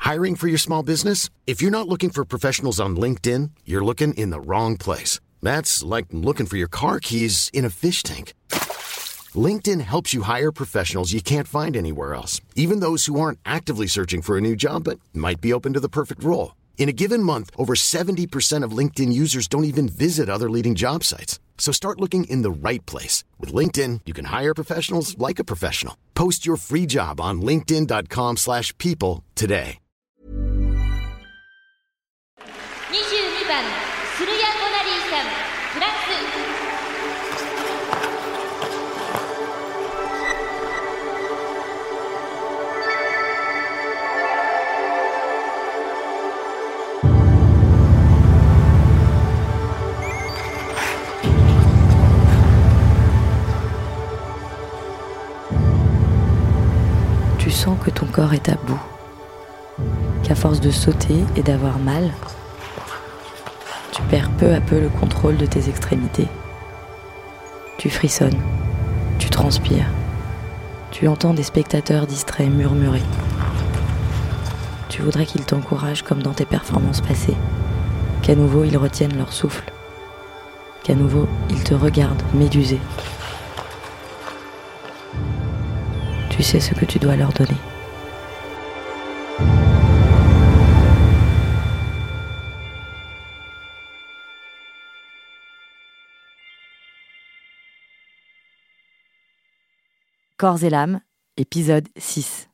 Hiring for your small business? If you're not looking for professionals on LinkedIn, you're looking in the wrong place. That's like looking for your car keys in a fish tank. LinkedIn helps you hire professionals you can't find anywhere else, even those who aren't actively searching for a new job but might be open to the perfect role. In a given month, over 70% of LinkedIn users don't even visit other leading job sites. So start looking in the right place. With LinkedIn, you can hire professionals like a professional. Post your free job on linkedin.com/people today. 22番スルヤ・コナリーさんフランス。 Tu sens que ton corps est à bout, qu'à force de sauter et d'avoir mal, tu perds peu à peu le contrôle de tes extrémités. Tu frissonnes, tu transpires, tu entends des spectateurs distraits murmurer. Tu voudrais qu'ils t'encouragent comme dans tes performances passées, qu'à nouveau ils retiennent leur souffle, qu'à nouveau ils te regardent médusé. Tu sais ce que tu dois leur donner. Corps et l'âme, épisode 6.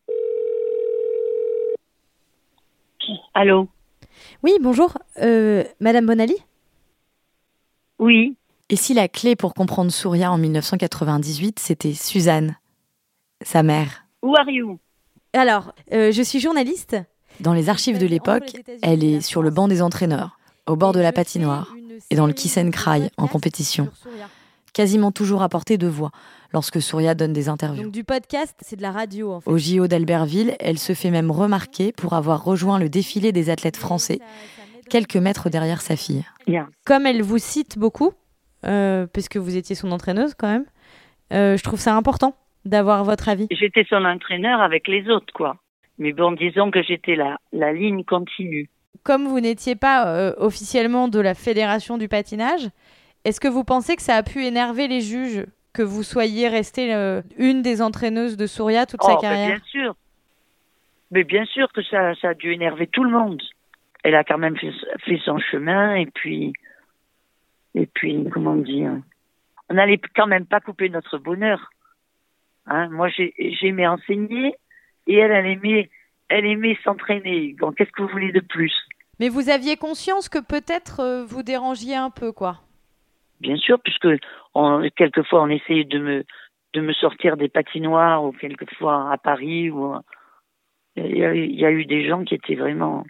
Allô? Oui, bonjour. Madame Bonali? Oui. Et si la clé pour comprendre Surya en 1998, c'était Suzanne, sa mère? Who are you? Alors, je suis journaliste. Dans les archives de l'époque, elle est sur le banc des entraîneurs, au bord de la patinoire, et dans le Kiss and Cry, en compétition. Quasiment toujours à portée de voix, lorsque Surya donne des interviews. Donc du podcast, c'est de la radio en fait. Au JO d'Albertville, elle se fait même remarquer pour avoir rejoint le défilé des athlètes français, quelques mètres derrière sa fille. Yeah. Comme elle vous cite beaucoup, puisque vous étiez son entraîneuse quand même, je trouve ça important d'avoir votre avis. J'étais son entraîneur avec les autres, quoi. Mais bon, disons que j'étais la ligne continue. Comme vous n'étiez pas officiellement de la fédération du patinage, est-ce que vous pensez que ça a pu énerver les juges que vous soyez restée une des entraîneuses de Surya toute sa carrière? Bien sûr. Mais bien sûr que ça a dû énerver tout le monde. Elle a quand même fait son chemin et puis, comment dire, on n'allait quand même pas couper notre bonheur. Hein, moi, j'aimais enseigner et elle aimait s'entraîner. Bon, qu'est-ce que vous voulez de plus? Mais vous aviez conscience que peut-être vous dérangiez un peu, quoi. Bien sûr, puisque quelquefois on essayait de me sortir des patinoires, ou quelquefois à Paris, ou il y a eu des gens qui étaient vraiment,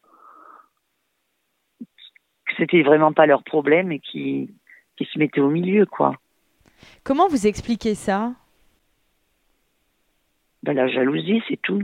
que c'était vraiment pas leur problème et qui se mettaient au milieu, quoi. Comment vous expliquez ça? Ben, la jalousie, c'est tout.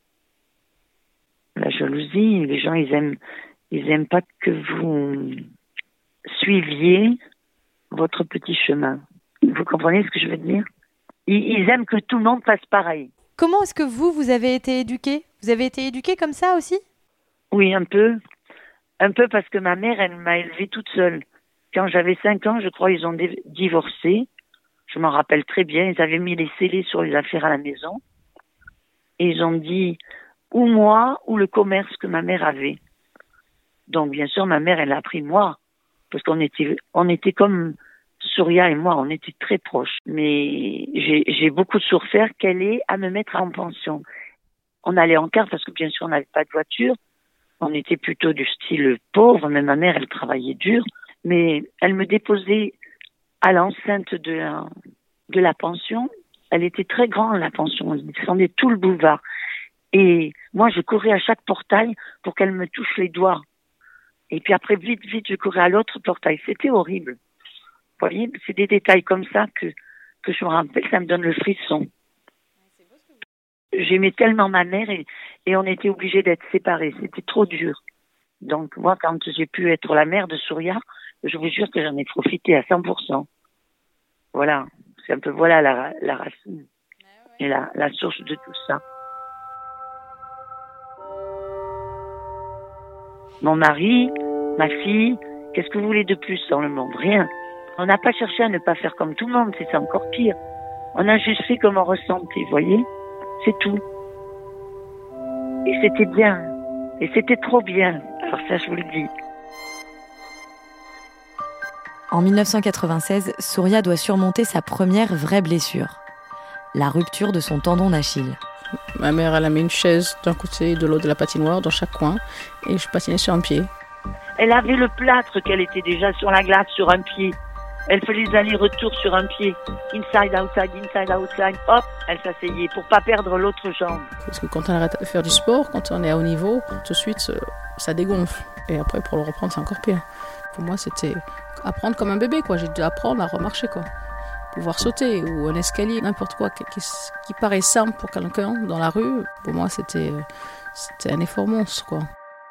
La jalousie, les gens, ils aiment pas que vous suiviez votre petit chemin. Vous comprenez ce que je veux dire? Ils aiment que tout le monde fasse pareil. Comment est-ce que vous avez été éduquée? Vous avez été éduquée comme ça aussi? Oui, un peu. Un peu parce que ma mère, elle m'a élevée toute seule. Quand j'avais 5 ans, je crois, ils ont divorcé. Je m'en rappelle très bien. Ils avaient mis les scellés sur les affaires à la maison. Et ils ont dit ou moi ou le commerce que ma mère avait. Donc, bien sûr, ma mère, elle a pris moi. Parce qu'on était comme Surya et moi, on était très proches. Mais j'ai beaucoup souffert qu'elle ait à me mettre en pension. On allait en car parce que bien sûr, on n'avait pas de voiture. On était plutôt du style pauvre. Mais ma mère, elle travaillait dur. Mais elle me déposait à l'enceinte de la pension. Elle était très grande, la pension. Elle descendait tout le boulevard. Et moi, je courais à chaque portail pour qu'elle me touche les doigts. Et puis après, vite, je courais à l'autre portail. C'était horrible. Vous voyez, c'est des détails comme ça que je me rappelle, ça me donne le frisson. J'aimais tellement ma mère et on était obligés d'être séparés. C'était trop dur. Donc moi, quand j'ai pu être la mère de Surya, je vous jure que j'en ai profité à 100%. Voilà, c'est un peu la racine et la source de tout ça. mon mari, ma fille. Qu'est-ce que vous voulez de plus dans le monde? Rien. On n'a pas cherché à ne pas faire comme tout le monde, c'est encore pire. On a juste fait comme on ressentait, vous voyez? C'est tout. Et c'était bien. Et c'était trop bien. Alors ça, je vous le dis. En 1996, Surya doit surmonter sa première vraie blessure, la rupture de son tendon d'Achille. Ma mère, elle a mis une chaise d'un côté et de l'autre de la patinoire, dans chaque coin, et je patinais sur un pied. Elle avait le plâtre qu'elle était déjà sur la glace, sur un pied. Elle faisait les allers-retours sur un pied. Inside, outside, hop, elle s'asseyait pour pas perdre l'autre jambe. Parce que quand on arrête de faire du sport, quand on est à haut niveau, tout de suite, ça dégonfle. Et après, pour le reprendre, c'est encore pire. Pour moi, c'était apprendre comme un bébé, quoi. J'ai dû apprendre à remarcher, quoi. Pouvoir sauter, ou un escalier, n'importe quoi qui paraît simple pour quelqu'un dans la rue. Pour moi, c'était un effort monstre, quoi.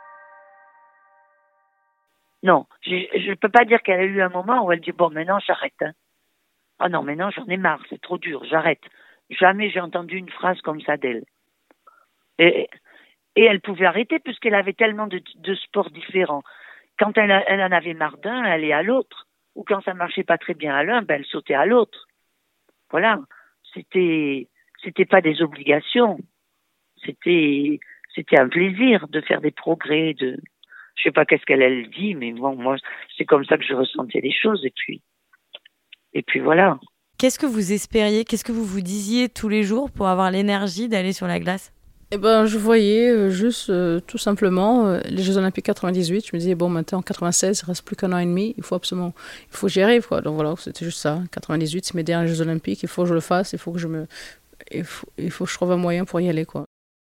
Non, je ne peux pas dire qu'elle a eu un moment où elle dit « Bon, maintenant, j'arrête. Hein. Ah non, maintenant, j'en ai marre, c'est trop dur, j'arrête. » Jamais j'ai entendu une phrase comme ça d'elle. Et elle pouvait arrêter puisqu'elle avait tellement de sports différents. Quand elle en avait marre d'un, elle allait à l'autre. Ou quand ça marchait pas très bien à l'un, elle sautait à l'autre. Voilà. C'était pas des obligations. C'était un plaisir de faire des progrès, je sais pas qu'est-ce qu'elle dit, mais bon, moi, c'est comme ça que je ressentais les choses, et puis voilà. Qu'est-ce que vous espériez, qu'est-ce que vous vous disiez tous les jours pour avoir l'énergie d'aller sur la glace? Eh ben, je voyais juste, tout simplement, les Jeux Olympiques 98. Je me disais, bon, maintenant, en 96, il ne reste plus qu'un an et demi. Il faut que j'y arrive, quoi. Donc voilà, c'était juste ça. 98, c'est mes derniers Jeux Olympiques. Il faut que je le fasse. Il faut que je trouve un moyen pour y aller, quoi.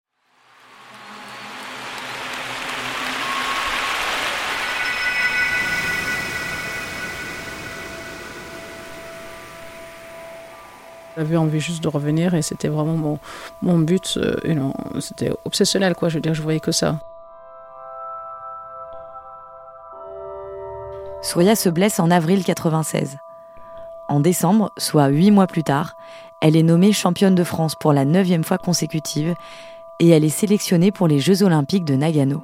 J'avais envie juste de revenir et c'était vraiment mon but. C'était obsessionnel, quoi. Je veux dire, je voyais que ça. Surya se blesse en avril 96. En décembre, soit 8 mois plus tard, elle est nommée championne de France pour la 9e fois consécutive et elle est sélectionnée pour les Jeux Olympiques de Nagano.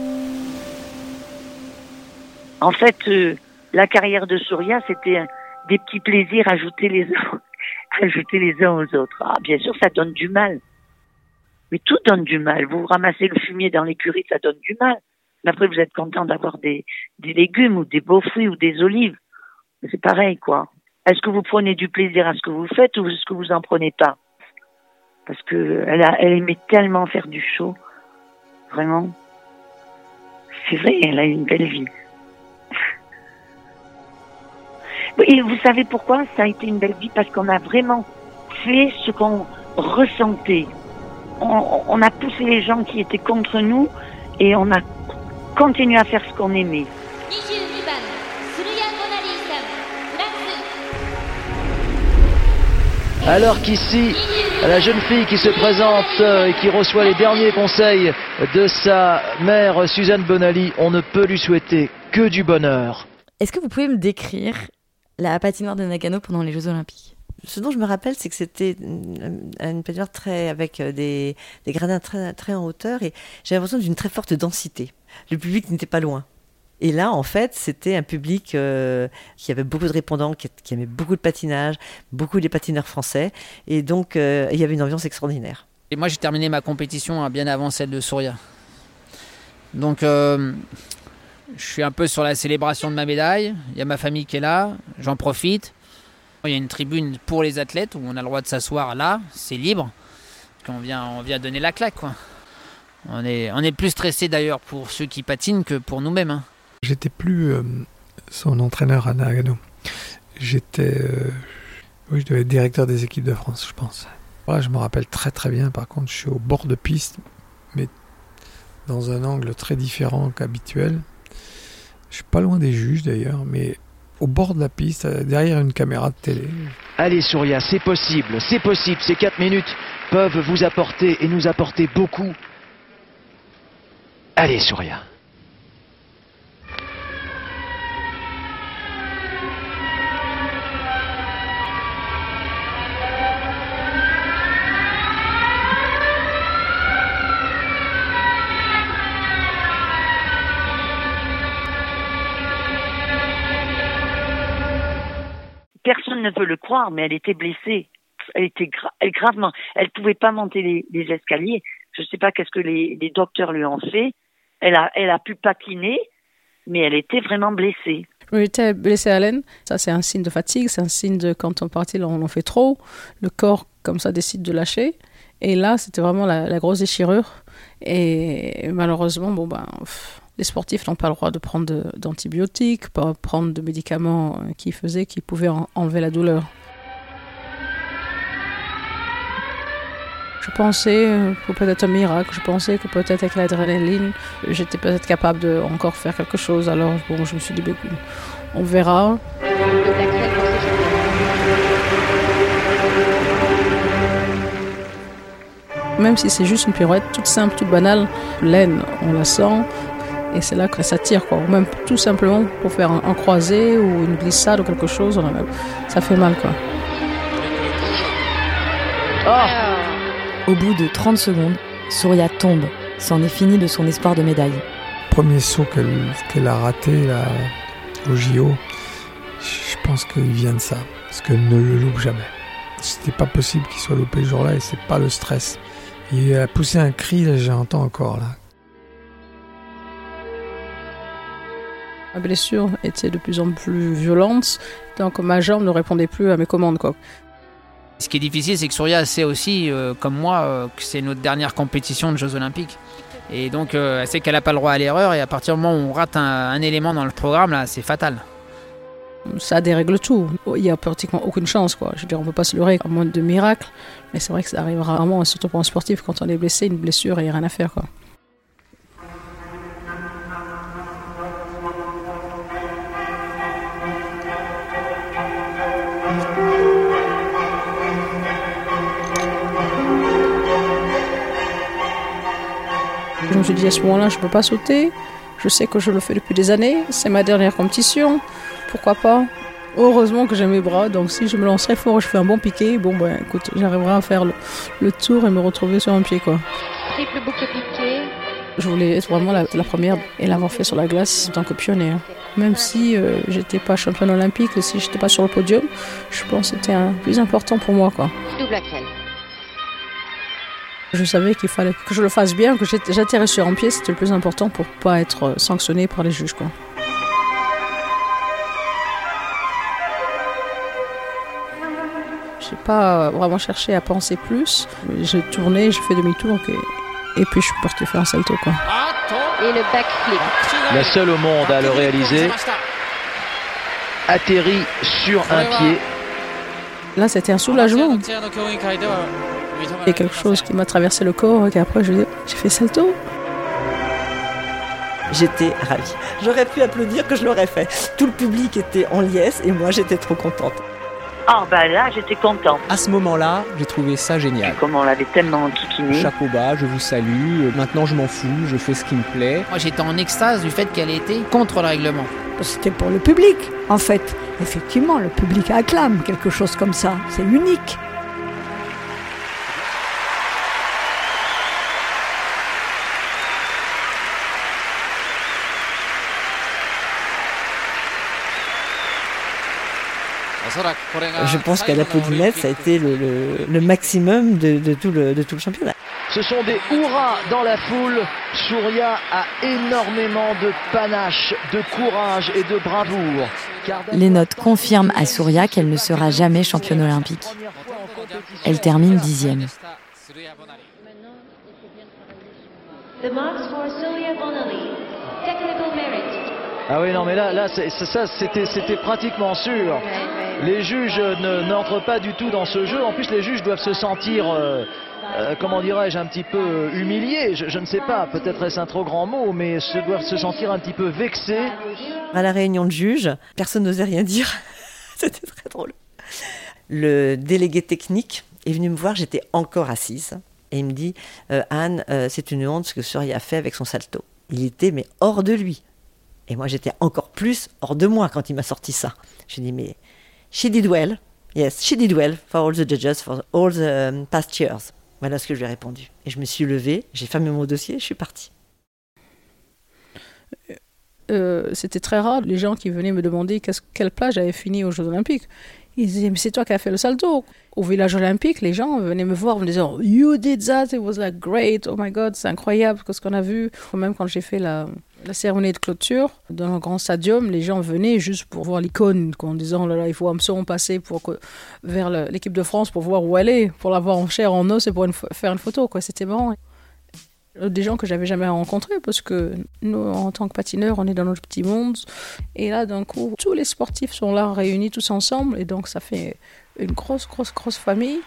En fait, la carrière de Surya, c'était des petits plaisirs ajoutés les uns aux autres. Ah, bien sûr, ça donne du mal. Mais tout donne du mal. Vous ramassez le fumier dans l'écurie, ça donne du mal. Mais après, vous êtes content d'avoir des légumes ou des beaux fruits ou des olives. Mais c'est pareil, quoi. Est-ce que vous prenez du plaisir à ce que vous faites ou est-ce que vous en prenez pas? Parce que elle aimait tellement faire du show. Vraiment. C'est vrai, elle a eu une belle vie. Et vous savez pourquoi ça a été une belle vie? Parce qu'on a vraiment fait ce qu'on ressentait. On a poussé les gens qui étaient contre nous et on a continué à faire ce qu'on aimait. 22番スルヤゴナリーさんフランス。 Alors qu'ici, la jeune fille qui se présente et qui reçoit les derniers conseils de sa mère Suzanne Bonali, on ne peut lui souhaiter que du bonheur. Est-ce que vous pouvez me décrire la patinoire de Nagano pendant les Jeux Olympiques? Ce dont je me rappelle, c'est que c'était une patinoire avec des gradins très, très en hauteur et j'ai l'impression d'une très forte densité. Le public n'était pas loin. Et là, en fait, c'était un public qui avait beaucoup de répondants, qui aimait beaucoup de patinage, beaucoup des patineurs français. Et donc, il y avait une ambiance extraordinaire. Et moi, j'ai terminé ma compétition bien avant celle de Surya. Donc, je suis un peu sur la célébration de ma médaille. Il y a ma famille qui est là. J'en profite. Il y a une tribune pour les athlètes où on a le droit de s'asseoir là. C'est libre. On vient donner la claque, quoi. On est plus stressé d'ailleurs pour ceux qui patinent que pour nous-mêmes. Hein. J'étais plus son entraîneur à Nagano. Je devais être directeur des équipes de France, je pense. Voilà, je me rappelle très très bien. Par contre, je suis au bord de piste, mais dans un angle très différent qu'habituel. Je suis pas loin des juges d'ailleurs, mais au bord de la piste, derrière une caméra de télé. Allez Surya, c'est possible. Ces 4 minutes peuvent vous apporter et nous apporter beaucoup. Allez Surya. personne ne veut le croire, mais elle était blessée. Elle était gravement. Elle pouvait pas monter les escaliers. Je sais pas qu'est-ce que les docteurs lui ont fait. Elle a pu patiner, mais elle était vraiment blessée. J'étais blessée à l'aine. Ça, c'est un signe de fatigue. C'est un signe de quand on partit, on en fait trop. Le corps, comme ça, décide de lâcher. Et là, c'était vraiment la grosse déchirure. Et malheureusement, les sportifs n'ont pas le droit de prendre d'antibiotiques, pas prendre de médicaments qui pouvaient enlever la douleur. Je pensais que peut-être un miracle, je pensais que peut-être avec l'adrénaline, j'étais peut-être capable de encore faire quelque chose. Alors je me suis dit, on verra. Même si c'est juste une pirouette toute simple, toute banale, l'aine, on la sent. Et c'est là que ça tire, quoi. Ou même tout simplement pour faire un croisé ou une glissade ou quelque chose, ça fait mal, quoi. Au bout de 30 secondes, Surya tombe. C'en est fini de son espoir de médaille. Premier saut qu'elle a raté là, au JO, je pense qu'il vient de ça. Parce qu'elle ne le loupe jamais. C'était pas possible qu'il soit loupé ce jour-là et c'est pas le stress. Il a poussé un cri, là, j'entends encore là. Ma blessure était de plus en plus violente, donc ma jambe ne répondait plus à mes commandes, quoi. Ce qui est difficile, c'est que Surya sait aussi, comme moi, que c'est notre dernière compétition de Jeux Olympiques. Et donc, elle sait qu'elle n'a pas le droit à l'erreur. Et à partir du moment où on rate un élément dans le programme, là, c'est fatal. Ça dérègle tout. Il n'y a pratiquement aucune chance, quoi. Je veux dire, on ne peut pas se leurrer à moins de miracles. Mais c'est vrai que ça arrive rarement, surtout pour un sportif, quand on est blessé, une blessure, il n'y a rien à faire, quoi. Je me suis dit à ce moment-là, je ne peux pas sauter. Je sais que je le fais depuis des années. C'est ma dernière compétition. Pourquoi pas? Heureusement que j'ai mes bras. Donc si je me lancerais fort, je fais un bon piqué. Écoute, j'arriverai à faire le tour et me retrouver sur un pied, quoi. Triple boucle piqué. Je voulais être vraiment la première et l'avoir fait sur la glace en tant que pionnière. Même si j'étais pas championne olympique, si j'étais pas sur le podium, je pense que c'était plus important pour moi, quoi. Double axel. Je savais qu'il fallait que je le fasse bien, que j'atterrisse sur un pied, c'était le plus important pour pas être sanctionné par les juges, quoi. J'ai pas vraiment cherché à penser plus. J'ai tourné, j'ai fait demi-tour et puis je suis partie faire un salto, quoi. Et le backflip. La seule au monde à le réaliser. Atterri sur un pied. Là, c'était un soulagement. Il y a quelque chose qui m'a traversé le corps et après j'ai fait salto. J'étais ravie. J'aurais pu applaudir que je l'aurais fait. Tout le public était en liesse et moi j'étais trop contente. Ah là j'étais contente. À ce moment-là, j'ai trouvé ça génial. Comme on l'avait tellement kikiné. Chapeau bas, je vous salue. Maintenant je m'en fous, je fais ce qui me plaît. Moi j'étais en extase du fait qu'elle était contre le règlement. C'était pour le public, en fait. Effectivement, le public acclame quelque chose comme ça. C'est unique. Je pense qu'à l'applaudimètre, ça a été le maximum de tout le championnat. Ce sont des hurrahs dans la foule. Surya a énormément de panache, de courage et de bravoure. Les notes confirment à Surya qu'elle ne sera jamais championne olympique. Elle termine 10e. The marks for Surya Bonaly. Technical merit. Ah oui, non, mais là c'était pratiquement sûr. Les juges n'entrent pas du tout dans ce jeu. En plus, les juges doivent se sentir, comment dirais-je, un petit peu humiliés. Je ne sais pas, peut-être est-ce un trop grand mot, mais doivent se sentir un petit peu vexés. À la réunion de juges, personne n'osait rien dire. C'était très drôle. Le délégué technique est venu me voir, j'étais encore assise. Et il me dit, Anne, c'est une honte ce que Surya a fait avec son salto. Il était mais hors de lui. Et moi, j'étais encore plus hors de moi quand il m'a sorti ça. Je dis, mais she did well. Yes, she did well for all the judges, for all the past years. Voilà ce que je lui ai répondu. Et je me suis levée, j'ai fermé mon dossier et je suis partie. C'était très rare, les gens qui venaient me demander quelle place j'avais fini aux Jeux Olympiques. Ils disaient, mais c'est toi qui as fait le salto. Au village olympique, les gens venaient me voir en me disant, you did that, it was like great, oh my god, c'est incroyable ce qu'on a vu. Même quand j'ai fait la cérémonie de clôture, dans un grand stadium, les gens venaient juste pour voir l'icône, en disant, oh là là, il faut absolument passer vers l'équipe de France pour voir où elle est, pour la voir en chair, en os et pour faire une photo, quoi. C'était marrant. Des gens que j'avais jamais rencontrés parce que nous, en tant que patineurs, on est dans notre petit monde. Et là, d'un coup, tous les sportifs sont là réunis tous ensemble et donc ça fait une grosse famille.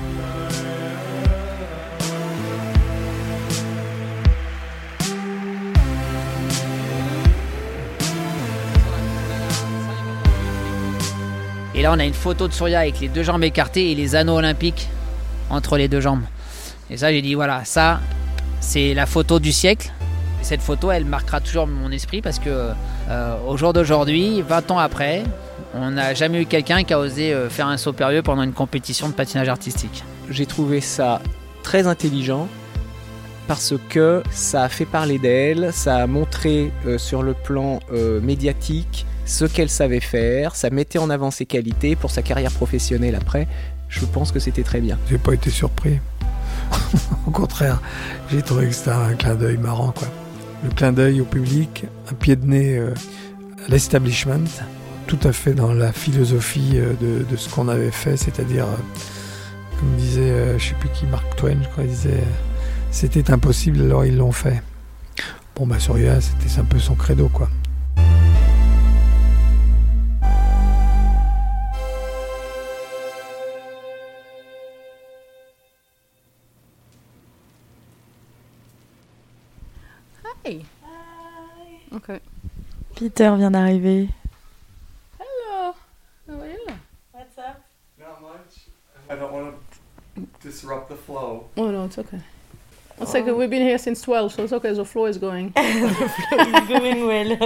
Et là, on a une photo de Surya avec les deux jambes écartées et les anneaux olympiques entre les deux jambes. Et ça, j'ai dit, voilà, ça, c'est la photo du siècle. Et cette photo, elle marquera toujours mon esprit parce que au jour d'aujourd'hui, 20 ans après, on n'a jamais eu quelqu'un qui a osé faire un saut périlleux pendant une compétition de patinage artistique. J'ai trouvé ça très intelligent parce que ça a fait parler d'elle, ça a montré sur le plan médiatique ce qu'elle savait faire, ça mettait en avant ses qualités pour sa carrière professionnelle après. Je pense que c'était très bien. J'ai pas été surpris. Au contraire, j'ai trouvé que c'était un clin d'œil marrant, quoi. Le clin d'œil au public, un pied de nez à l'establishment, tout à fait dans la philosophie de ce qu'on avait fait, c'est-à-dire, comme disait, je sais plus qui, Mark Twain, je crois, il disait, c'était impossible, alors ils l'ont fait. Bon, bah Surya, c'était un peu son credo, quoi. Hey. Okay. Peter vient d'arriver. Hello. How are you? What's up? Not much. I don't want to disrupt the flow. Oh no, it's okay. It's like we've been here since 12, so it's okay. The flow is going. The flow is going well.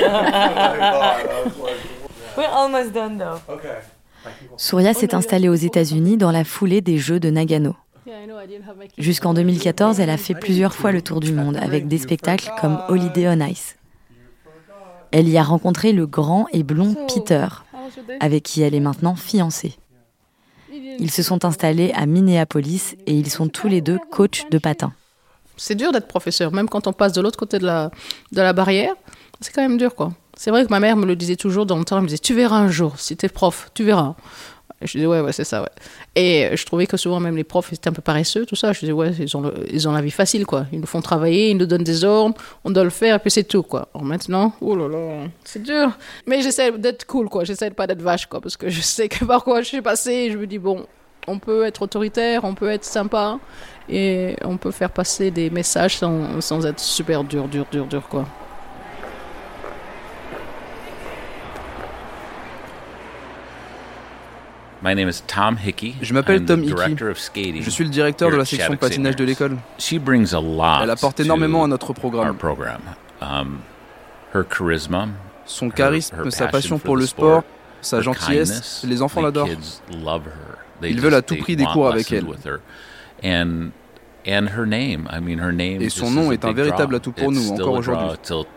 We're almost done though. Okay. Surya s'est installée aux États-Unis dans la foulée des Jeux de Nagano. Jusqu'en 2014, elle a fait plusieurs fois le tour du monde avec des spectacles comme Holiday on Ice. Elle y a rencontré le grand et blond Peter, avec qui elle est maintenant fiancée. Ils se sont installés à Minneapolis et ils sont tous les deux coachs de patin. C'est dur d'être professeur, même quand on passe de l'autre côté de la barrière, c'est quand même dur, quoi. C'est vrai que ma mère me le disait toujours dans le temps, elle me disait « Tu verras un jour, si t'es prof, tu verras ». Je disais ouais, c'est ça, ouais. Et je trouvais que souvent, même les profs, ils étaient un peu paresseux, tout ça. Je disais, ouais, ils ont la vie facile, quoi. Ils nous font travailler, ils nous donnent des ordres, on doit le faire, et puis c'est tout, quoi. Alors maintenant, oh là là, c'est dur. Mais j'essaie d'être cool, quoi. J'essaie de pas d'être vache, quoi, parce que je sais que par quoi je suis passée, et je me dis, bon, on peut être autoritaire, on peut être sympa, et on peut faire passer des messages sans être super dur, quoi. Je m'appelle Tom Hickey. Je suis le directeur de la section patinage de l'école. Elle apporte énormément à notre programme. Son charisme, sa passion pour le sport, sa gentillesse, les enfants l'adorent. Ils veulent à tout prix des cours avec elle. Et son nom est un véritable atout pour nous, encore aujourd'hui.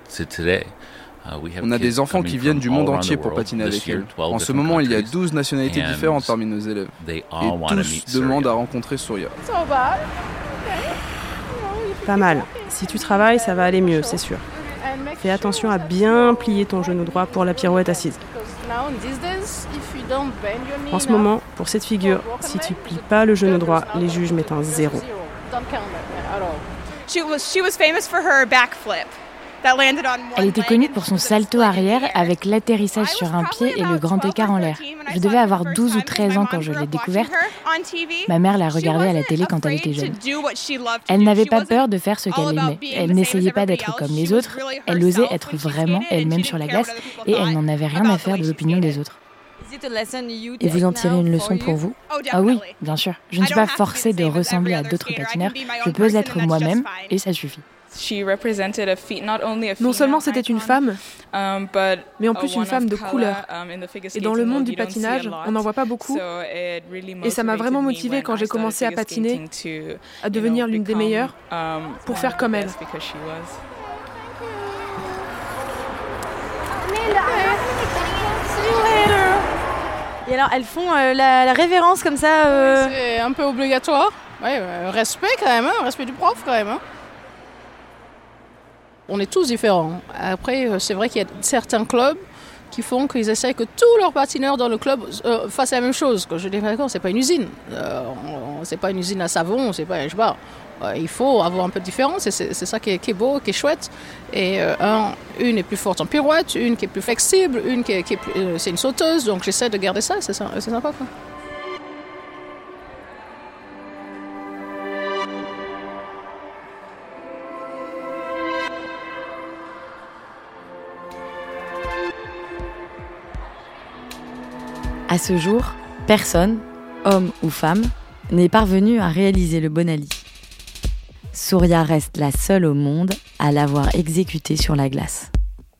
On a des enfants qui viennent du monde entier pour patiner avec elle. En ce moment, il y a 12 nationalités différentes parmi nos élèves. Et tous demandent à rencontrer Surya. Pas mal. Si tu travailles, ça va aller mieux, c'est sûr. Fais attention à bien plier ton genou droit pour la pirouette assise. En ce moment, pour cette figure, si tu plies pas le genou droit, les juges mettent un 0. She was famous for her backflip. Elle était connue pour son salto arrière avec l'atterrissage sur un pied et le grand écart en l'air. Je devais avoir 12 ou 13 ans quand je l'ai découverte. Ma mère la regardait à la télé quand elle était jeune. Elle n'avait pas peur de faire ce qu'elle aimait. Elle n'essayait pas d'être comme les autres. Elle osait être vraiment elle-même sur la glace et elle n'en avait rien à faire de l'opinion des autres. Et vous en tirez une leçon pour vous ? Ah oui, bien sûr. Je ne suis pas forcée de ressembler à d'autres patineurs. Je peux être moi-même et ça suffit. Non seulement c'était une femme, mais en plus une femme de couleur. Et dans le monde du patinage, on n'en voit pas beaucoup. Et ça m'a vraiment motivée quand j'ai commencé à patiner, à devenir l'une des meilleures, pour faire comme elle. Et alors, elles font la révérence comme ça C'est un peu obligatoire. Ouais, respect quand même, respect du prof quand même. On est tous différents. Après, c'est vrai qu'il y a certains clubs qui font qu'ils essayent que tous leurs patineurs dans le club fassent la même chose. Je dis d'accord, c'est pas une usine. C'est pas une usine à savon, c'est pas, je sais pas. Il faut avoir un peu de différence et c'est ça qui est beau, qui est chouette. Et une est plus forte en pirouette, une qui est plus flexible, une qui est plus, c'est une sauteuse. Donc j'essaie de garder ça, c'est sympa quoi. À ce jour, personne, homme ou femme, n'est parvenu à réaliser le Bonali. Surya reste la seule au monde à l'avoir exécuté sur la glace.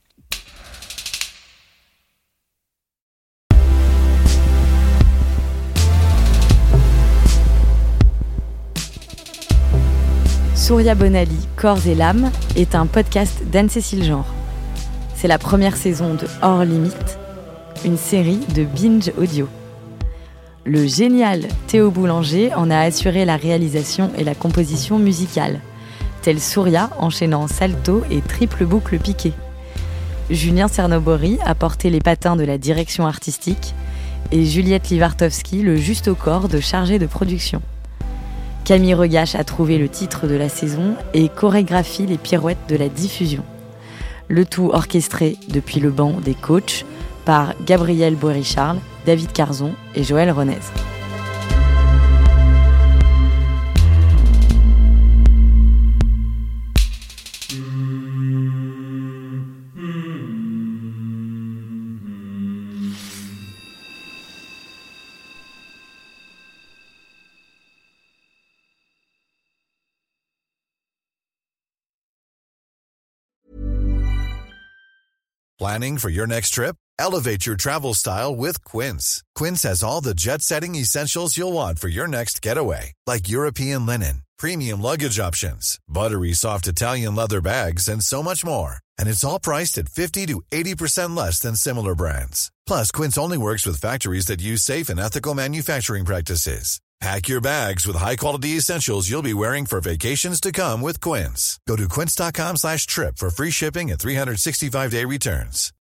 Surya Bonali, Corps et l'âme est un podcast d'Anne-Cécile Genre. C'est la première saison de Hors Limite, une série de Binge Audio. Le génial Théo Boulanger en a assuré la réalisation et la composition musicale, tel Surya enchaînant salto et triple boucle piquée. Julien Cernobori a porté les patins de la direction artistique et Juliette Livartowski le juste au corps de chargée de production. Camille Regache a trouvé le titre de la saison et chorégraphie les pirouettes de la diffusion. Le tout orchestré depuis le banc des coachs par Gabriel Boiry-Charles, David Carzon et Joël Renez. Planning for your next trip? Elevate your travel style with Quince. Quince has all the jet-setting essentials you'll want for your next getaway, like European linen, premium luggage options, buttery soft Italian leather bags, and so much more. And it's all priced at 50 to 80% less than similar brands. Plus, Quince only works with factories that use safe and ethical manufacturing practices. Pack your bags with high-quality essentials you'll be wearing for vacations to come with Quince. Go to quince.com/trip for free shipping and 365-day returns.